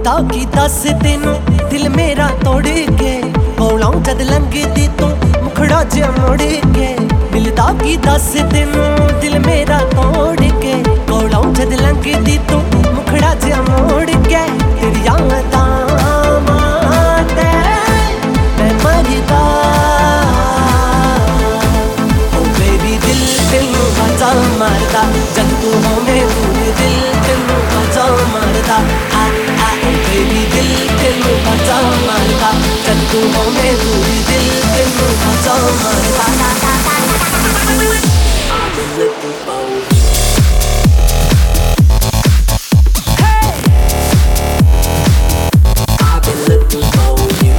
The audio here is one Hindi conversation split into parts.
मिलदा की दस तेनू दिल मेरा तोड़ के कोलों जद लंघदी तू मुखड़ा जिहा मोड़ के। मिलदा की दस तेनू दिल मेरा तोड़ के कोलों जद लंघदी तू मुखड़ा जिहा मोड़ के। तेरी यादां माते मैं मरदा ओ बेबी दिल तेनू बाजा मारदा जद तू होवे दूर दिल तेनू बाजा मारदा। ओ बेबी दिल तेनू बाजा मारदा जद तू होवे दूर दिल तेनू बाजा मारदा। I've been looking for you. I've been looking for you.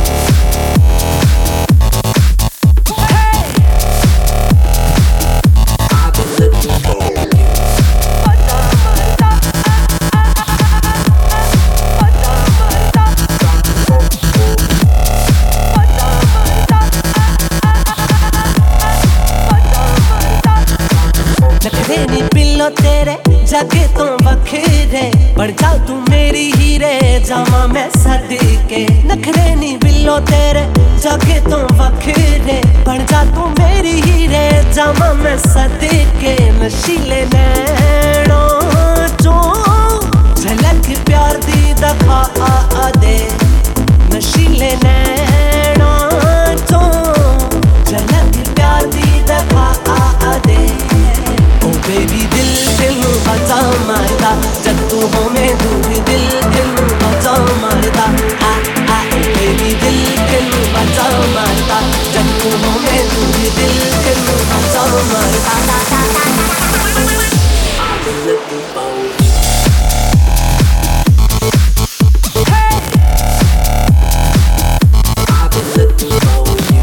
I've been looking for you. नखरे नी पिल्लो तेरे जाके तो वखेरे बन जा तू मेरी हीरे जामा मैं सदके। नखरे नी बिल्लो तेरे जाके तो वखेरे बन जा तू मेरी हीरे जामा मैं सदके। नशीले नैनों चों झलक प्यार दी दिखा दे। नशीले नैनों चों झलक प्यार दी दिखा दे। ओ बेबी दिल तेनू बाजा मारदा जद तू होवे दूर दिल तेनू बाजा मारदा। ओ बेबी दिल तेनू बाजा मारदा जद तू होवे दूर दिल तेनू बाजा मारदा। I've been looking for you. I've been looking for you.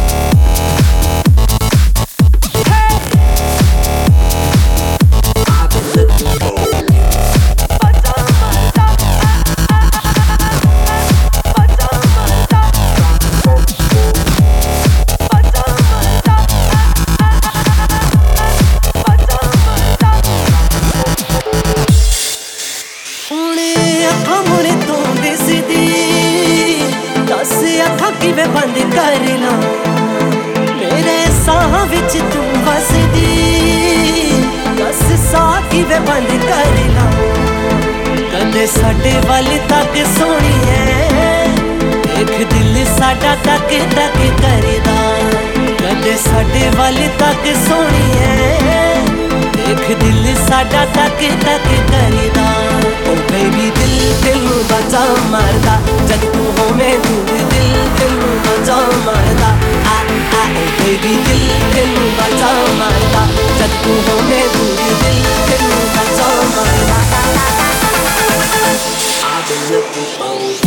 I've been looking for you. मुड़े तू दिसदी दस अखां किवें बंद कर ला मेरे साह विच तू वसदी। दस साह किवें बंद कर ला कदे साडे वल तक सोहणीए देख दिल साडा तक तक करदा। कदे साडे वल तक सोहणीए देख दिल साडा तक तक करदा। ओ बेबी दिल तेनू बाजा मारदा जद तू होवे दूर दिल तेनू बाजा मारदा। ओ बेबी दिल तेनू बाजा मारदा जद तू होवे दूर दिल तेनू बाजा मारदा। I've been looking for you.